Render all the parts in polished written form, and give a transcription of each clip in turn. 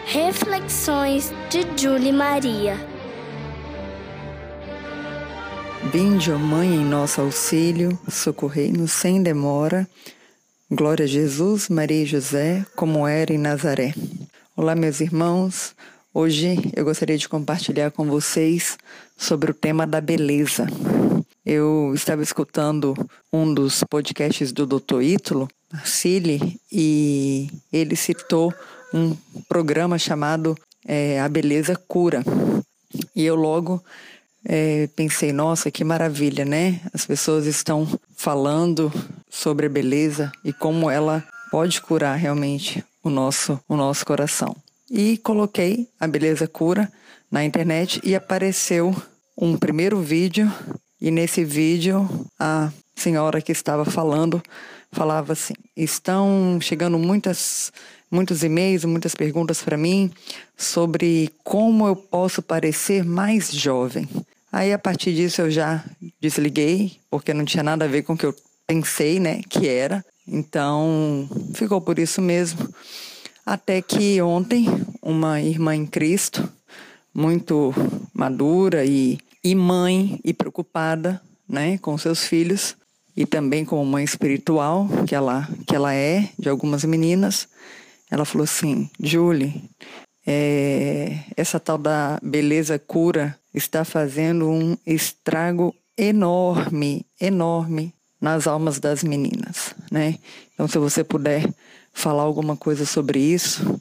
Reflexões de Júlia Maria. Vinde, ó Mãe, em nosso auxílio, socorrei-nos sem demora. Glória a Jesus, Maria e José, como era em Nazaré. Olá, meus irmãos. Hoje eu gostaria de compartilhar com vocês sobre o tema da beleza. Eu estava escutando um dos podcasts do Dr. Ítalo Marcilli e ele citou um programa chamado A Beleza Cura. E eu logo pensei, nossa, que maravilha, né? As pessoas estão falando sobre a beleza e como ela pode curar realmente o nosso coração. E coloquei a Beleza Cura na internet e apareceu um primeiro vídeo. E nesse vídeo, a senhora que estava falava assim: estão chegando muitos e-mails, muitas perguntas para mim sobre como eu posso parecer mais jovem. Aí, a partir disso, eu já desliguei, porque não tinha nada a ver com o que eu pensei, né, que era. Então, ficou por isso mesmo. Até que ontem, uma irmã em Cristo, muito madura e mãe e preocupada, né, com seus filhos, e também como mãe espiritual, que ela é, de algumas meninas, ela falou assim: Julie, essa tal da Beleza Cura está fazendo um estrago enorme nas almas das meninas, né? Então, se você puder falar alguma coisa sobre isso,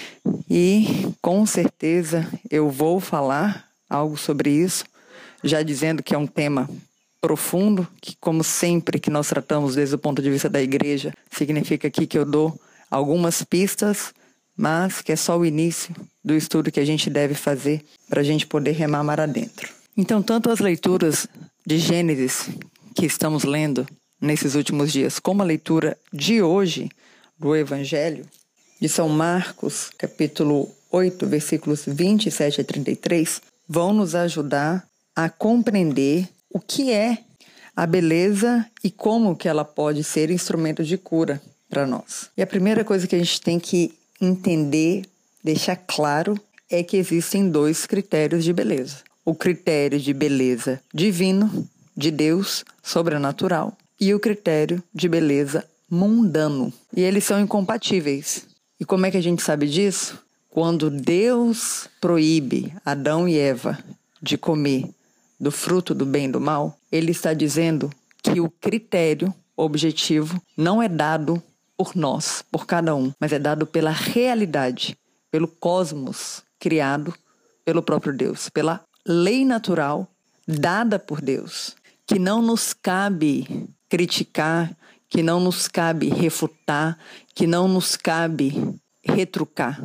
e com certeza eu vou falar algo sobre isso, já dizendo que é um tema profundo, que como sempre que nós tratamos desde o ponto de vista da igreja, significa aqui que eu dou algumas pistas, mas que é só o início do estudo que a gente deve fazer para a gente poder remar mar adentro. Então, tanto as leituras de Gênesis que estamos lendo nesses últimos dias, como a leitura de hoje do Evangelho de São Marcos, capítulo 8, versículos 27 a 33, vão nos ajudar a compreender o que é a beleza e como que ela pode ser instrumento de cura para nós. E a primeira coisa que a gente tem que entender, deixar claro, é que existem dois critérios de beleza. O critério de beleza divino, de Deus, sobrenatural, e o critério de beleza mundano. E eles são incompatíveis. E como é que a gente sabe disso? Quando Deus proíbe Adão e Eva de comer do fruto do bem e do mal, ele está dizendo que o critério objetivo não é dado por nós, por cada um, mas é dado pela realidade, pelo cosmos criado pelo próprio Deus, pela lei natural dada por Deus, que não nos cabe criticar, que não nos cabe refutar, que não nos cabe retrucar.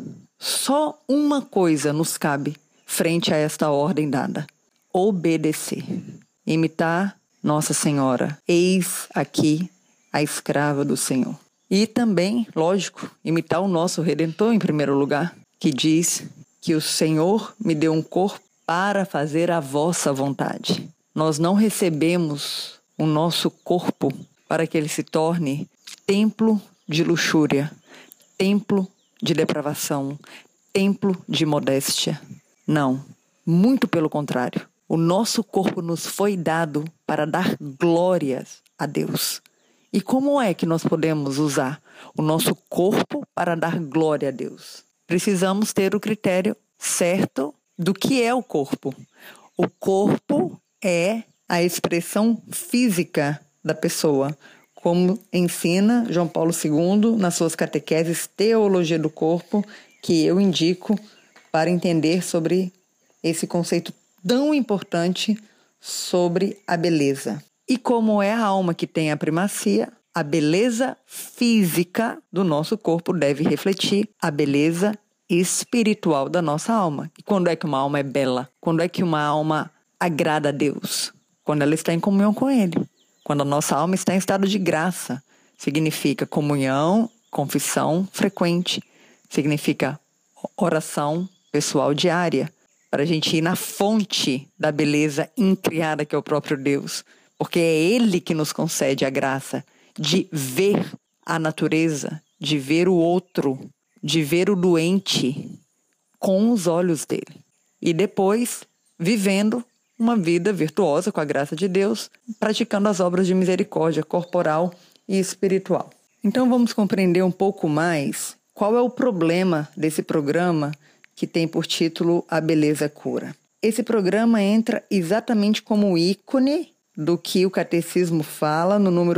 Só uma coisa nos cabe frente a esta ordem dada: obedecer, imitar Nossa Senhora. Eis aqui a escrava do Senhor. E também, lógico, imitar o nosso Redentor em primeiro lugar, que diz que o Senhor me deu um corpo para fazer a vossa vontade. Nós não recebemos o nosso corpo para que ele se torne templo de luxúria, templo de depravação, templo de modéstia. Não, muito pelo contrário. O nosso corpo nos foi dado para dar glórias a Deus. E como é que nós podemos usar o nosso corpo para dar glória a Deus? Precisamos ter o critério certo do que é o corpo. O corpo é a expressão física da pessoa, como ensina João Paulo II nas suas catequeses Teologia do Corpo, que eu indico para entender sobre esse conceito tão importante sobre a beleza. E como é a alma que tem a primacia, a beleza física do nosso corpo deve refletir a beleza espiritual da nossa alma. E quando é que uma alma é bela? Quando é que uma alma agrada a Deus? Quando ela está em comunhão com Ele. Quando a nossa alma está em estado de graça. Significa comunhão, confissão frequente. Significa oração pessoal diária. Para a gente ir na fonte da beleza incriada que é o próprio Deus. Porque é Ele que nos concede a graça de ver a natureza, de ver o outro, de ver o doente, com os olhos dele. E depois, vivendo uma vida virtuosa com a graça de Deus, praticando as obras de misericórdia corporal e espiritual. Então vamos compreender um pouco mais qual é o problema desse programa que tem por título A Beleza Cura. Esse programa entra exatamente como ícone do que o Catecismo fala no número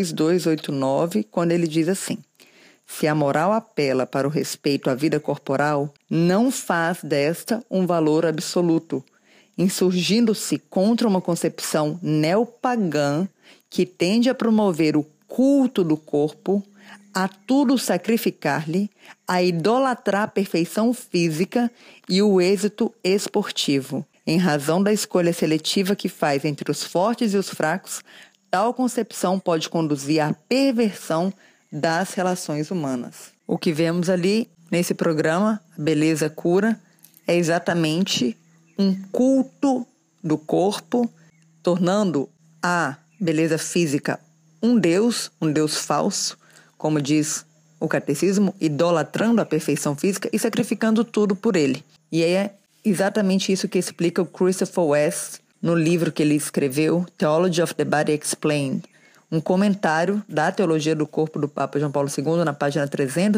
2289, quando ele diz assim: se a moral apela para o respeito à vida corporal, não faz desta um valor absoluto, insurgindo-se contra uma concepção neopagã que tende a promover o culto do corpo, a tudo sacrificar-lhe, a idolatrar a perfeição física e o êxito esportivo. Em razão da escolha seletiva que faz entre os fortes e os fracos, tal concepção pode conduzir à perversão das relações humanas. O que vemos ali nesse programa, Beleza Cura, é exatamente um culto do corpo, tornando a beleza física um Deus falso, como diz o Catecismo, idolatrando a perfeição física e sacrificando tudo por ele. E é exatamente isso que explica o Christopher West no livro que ele escreveu, Theology of the Body Explained, um comentário da Teologia do Corpo do Papa João Paulo II, na página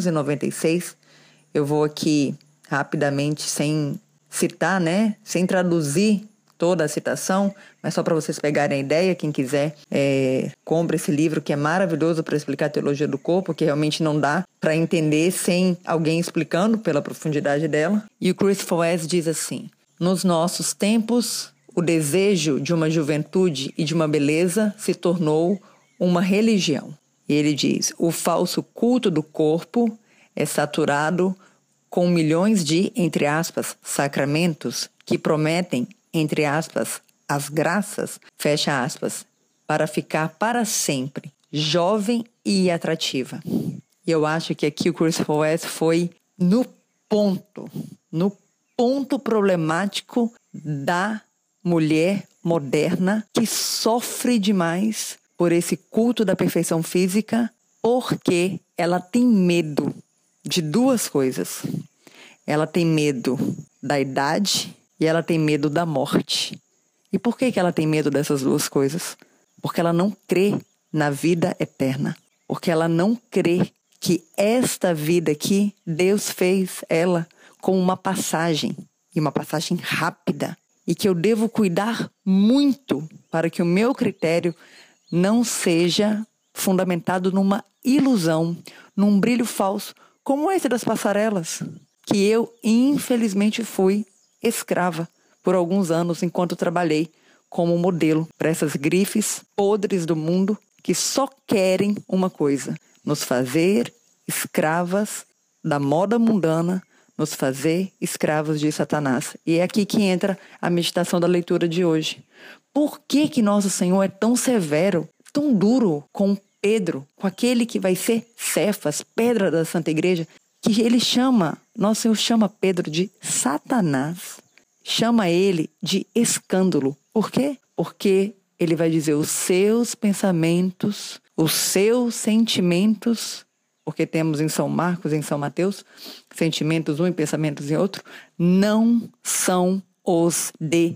396. Eu vou aqui rapidamente, sem citar, sem traduzir toda a citação, mas só para vocês pegarem a ideia, quem quiser, compre esse livro que é maravilhoso para explicar a teologia do corpo, que realmente não dá para entender sem alguém explicando pela profundidade dela. E o Christopher West diz assim: nos nossos tempos, o desejo de uma juventude e de uma beleza se tornou uma religião. E ele diz: o falso culto do corpo é saturado com milhões de, entre aspas, sacramentos que prometem, entre aspas, as graças, fecha aspas, para ficar para sempre jovem e atrativa. E eu acho que aqui o Christopher West foi no ponto problemático da mulher moderna que sofre demais por esse culto da perfeição física, porque ela tem medo de duas coisas. Ela tem medo da idade e ela tem medo da morte. E por que ela tem medo dessas duas coisas? Porque ela não crê na vida eterna. Porque ela não crê que esta vida aqui, Deus fez ela como uma passagem, e uma passagem rápida. E que eu devo cuidar muito para que o meu critério não seja fundamentado numa ilusão, num brilho falso, como esse das passarelas, que eu, infelizmente, fui escrava por alguns anos enquanto trabalhei como modelo para essas grifes podres do mundo que só querem uma coisa: nos fazer escravas da moda mundana, nos fazer escravos de Satanás. E é aqui que entra a meditação da leitura de hoje. Por que nosso Senhor é tão severo, tão duro com Pedro, com aquele que vai ser Cefas, pedra da Santa Igreja, que ele nosso Senhor chama Pedro de Satanás, chama ele de escândalo. Por quê? Porque ele vai dizer: os seus pensamentos, os seus sentimentos, porque temos em São Marcos e em São Mateus, sentimentos um e pensamentos em outro, não são os de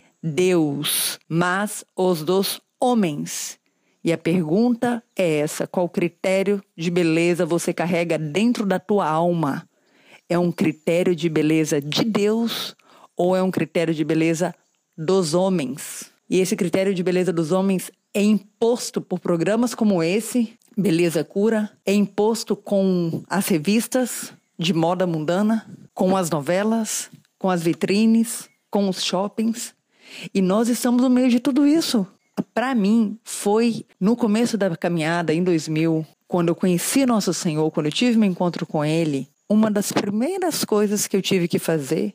Deus, mas os dos homens. E a pergunta é essa: qual critério de beleza você carrega dentro da tua alma? É um critério de beleza de Deus ou é um critério de beleza dos homens? E esse critério de beleza dos homens é imposto por programas como esse, Beleza Cura, é imposto com as revistas de moda mundana, com as novelas, com as vitrines, com os shoppings. E nós estamos no meio de tudo isso. Para mim, foi no começo da caminhada, em 2000, quando eu conheci Nosso Senhor, quando eu tive meu encontro com Ele, uma das primeiras coisas que eu tive que fazer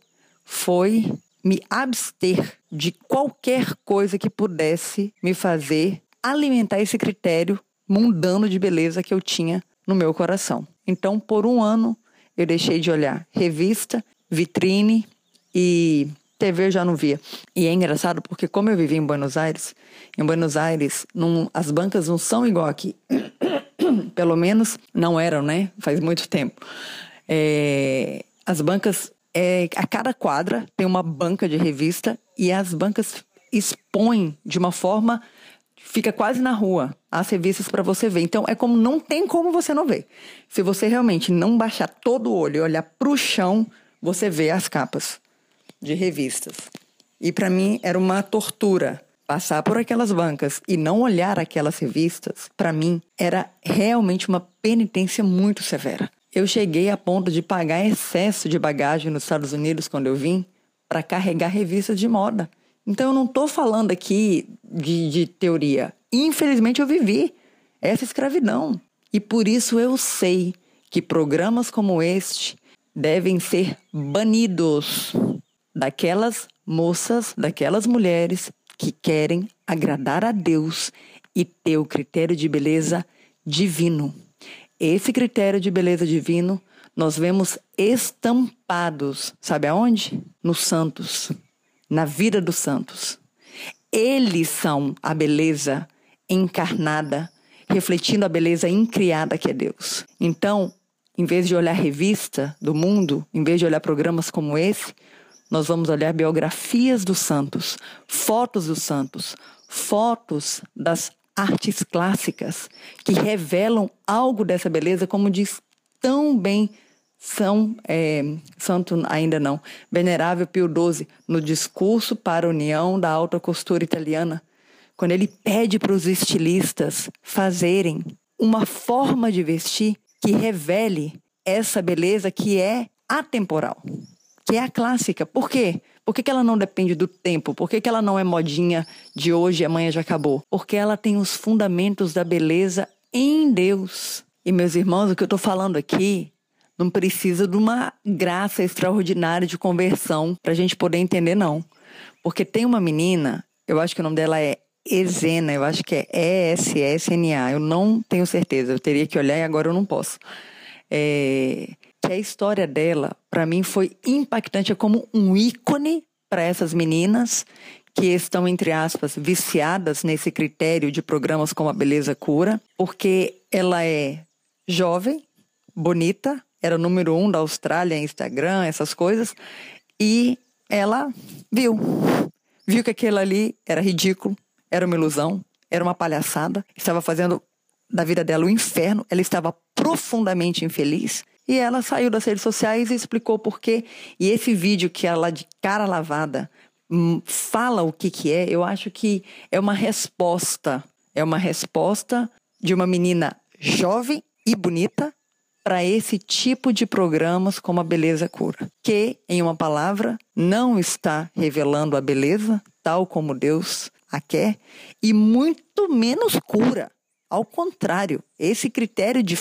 foi me abster de qualquer coisa que pudesse me fazer alimentar esse critério mundano de beleza que eu tinha no meu coração. Então, por um ano, eu deixei de olhar revista, vitrine e TV eu já não via. E é engraçado porque, como eu vivi em Buenos Aires, as bancas não são igual aqui. Pelo menos não eram, né? Faz muito tempo. As bancas A cada quadra tem uma banca de revista e as bancas expõem de uma forma, fica quase na rua, as revistas para você ver. Então, não tem como você não ver. Se você realmente não baixar todo o olho e olhar para o chão, você vê as capas de revistas. E para mim era uma tortura passar por aquelas bancas e não olhar aquelas revistas. Para mim era realmente uma penitência muito severa. Eu cheguei a ponto de pagar excesso de bagagem nos Estados Unidos quando eu vim para carregar revistas de moda. Então eu não estou falando aqui de teoria. Infelizmente eu vivi essa escravidão. E por isso eu sei que programas como este devem ser banidos daquelas moças, daquelas mulheres que querem agradar a Deus e ter o critério de beleza divino. Esse critério de beleza divino nós vemos estampados, sabe aonde? Nos santos, na vida dos santos. Eles são a beleza encarnada, refletindo a beleza incriada que é Deus. Então, em vez de olhar revista do mundo, em vez de olhar programas como esse, nós vamos olhar biografias dos santos, fotos dos santos, fotos das artes clássicas que revelam algo dessa beleza, como diz tão bem santo ainda não, Venerável Pio XII, no discurso para a União da Alta Costura Italiana, quando ele pede para os estilistas fazerem uma forma de vestir que revele essa beleza que é atemporal, que é a clássica. Por quê? Por que ela não depende do tempo? Por que ela não é modinha de hoje e amanhã já acabou? Porque ela tem os fundamentos da beleza em Deus. E, meus irmãos, o que eu estou falando aqui não precisa de uma graça extraordinária de conversão para a gente poder entender, não. Porque tem uma menina, eu acho que o nome dela é Ezena, eu acho que é ESSNA, eu não tenho certeza, eu teria que olhar e agora eu não posso. Que a história dela, para mim, foi impactante, é como um ícone para essas meninas que estão, entre aspas, viciadas nesse critério de programas como a Beleza Cura, porque ela é jovem, bonita, era o número 1 da Austrália em Instagram, essas coisas, e ela viu que aquilo ali era ridículo, era uma ilusão, era uma palhaçada, estava fazendo da vida dela um inferno, ela estava profundamente infeliz, e ela saiu das redes sociais e explicou por quê. E esse vídeo que ela, de cara lavada, fala o que é, eu acho que é uma resposta de uma menina jovem e bonita para esse tipo de programas como a Beleza Cura, que, em uma palavra, não está revelando a beleza tal como Deus a quer e muito menos cura. Ao contrário, esse critério de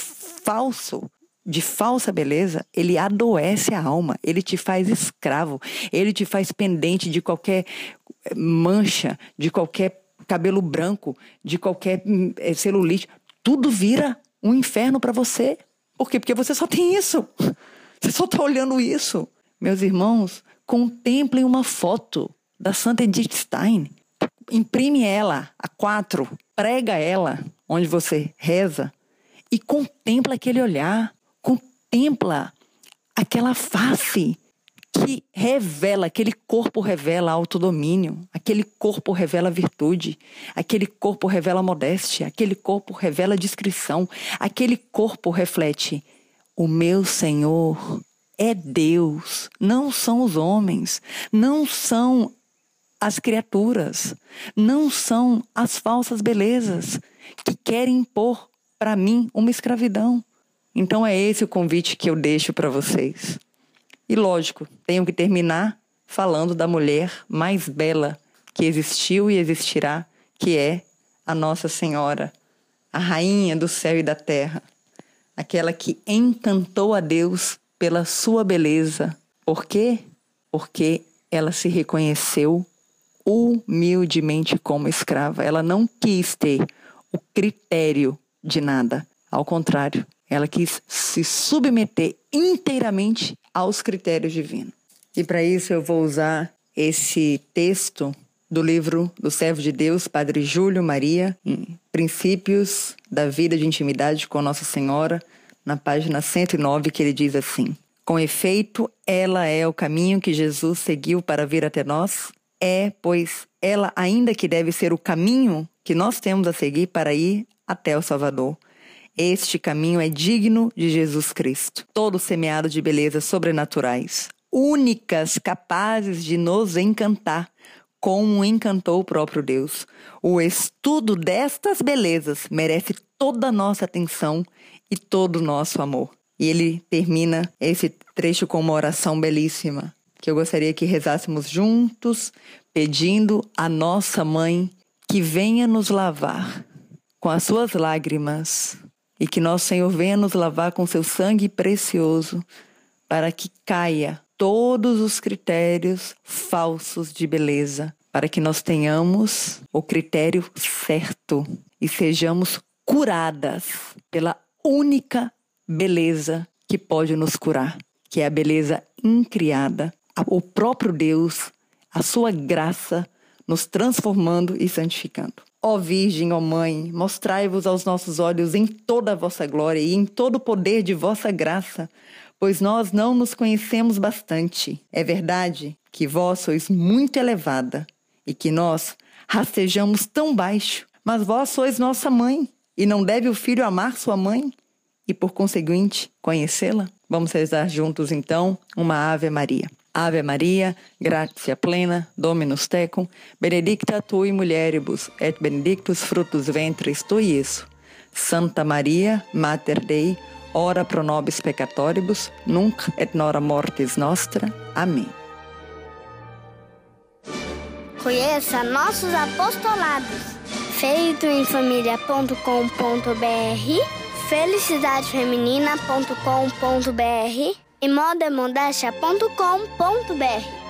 falsa beleza, ele adoece a alma, ele te faz escravo, ele te faz pendente de qualquer mancha, de qualquer cabelo branco, de qualquer celulite. Tudo vira um inferno para você. Por quê? Porque você só tem isso. Você só está olhando isso. Meus irmãos, contemplem uma foto da Santa Edith Stein. Imprime ela, A4, prega ela onde você reza e contempla aquele olhar. Contempla aquela face que revela, aquele corpo revela autodomínio, aquele corpo revela virtude, aquele corpo revela modéstia, aquele corpo revela discrição, aquele corpo reflete: o meu Senhor é Deus, não são os homens, não são as criaturas, não são as falsas belezas que querem impor para mim uma escravidão. Então é esse o convite que eu deixo para vocês. E lógico, tenho que terminar falando da mulher mais bela que existiu e existirá, que é a Nossa Senhora, a rainha do céu e da terra, aquela que encantou a Deus pela sua beleza. Por quê? Porque ela se reconheceu humildemente como escrava. Ela não quis ter o critério de nada. Ao contrário, ela quis se submeter inteiramente aos critérios divinos. E para isso eu vou usar esse texto do livro do servo de Deus, Padre Júlio Maria, em Princípios da Vida de Intimidade com Nossa Senhora, na página 109, que ele diz assim: Com efeito, ela é o caminho que Jesus seguiu para vir até nós. É, pois, ela ainda que deve ser o caminho que nós temos a seguir para ir até o Salvador. Este caminho é digno de Jesus Cristo, todo semeado de belezas sobrenaturais, únicas, capazes de nos encantar, como encantou o próprio Deus. O estudo destas belezas merece toda a nossa atenção e todo o nosso amor. E ele termina esse trecho com uma oração belíssima, que eu gostaria que rezássemos juntos, pedindo à nossa mãe que venha nos lavar com as suas lágrimas e que nosso Senhor venha nos lavar com seu sangue precioso para que caia todos os critérios falsos de beleza, para que nós tenhamos o critério certo e sejamos curadas pela única beleza que pode nos curar, que é a beleza incriada, o próprio Deus, a sua graça nos transformando e santificando. Ó Virgem, ó Mãe, mostrai-vos aos nossos olhos em toda a vossa glória e em todo o poder de vossa graça, pois nós não nos conhecemos bastante. É verdade que vós sois muito elevada e que nós rastejamos tão baixo, mas vós sois nossa mãe, e não deve o filho amar sua mãe e, por conseguinte, conhecê-la? Vamos rezar juntos, então, uma Ave Maria. Ave Maria, gratia plena, Dominus tecum, benedicta tui mulieribus, et benedictus fructus ventris tui, Iesus. Santa Maria, Mater Dei, ora pro nobis peccatoribus, nunc et nora mortis nostra. Amém. Conheça nossos apostolados. Feitoemfamilia.com.br, felicidadefeminina.com.br e modemodéstia.com.br.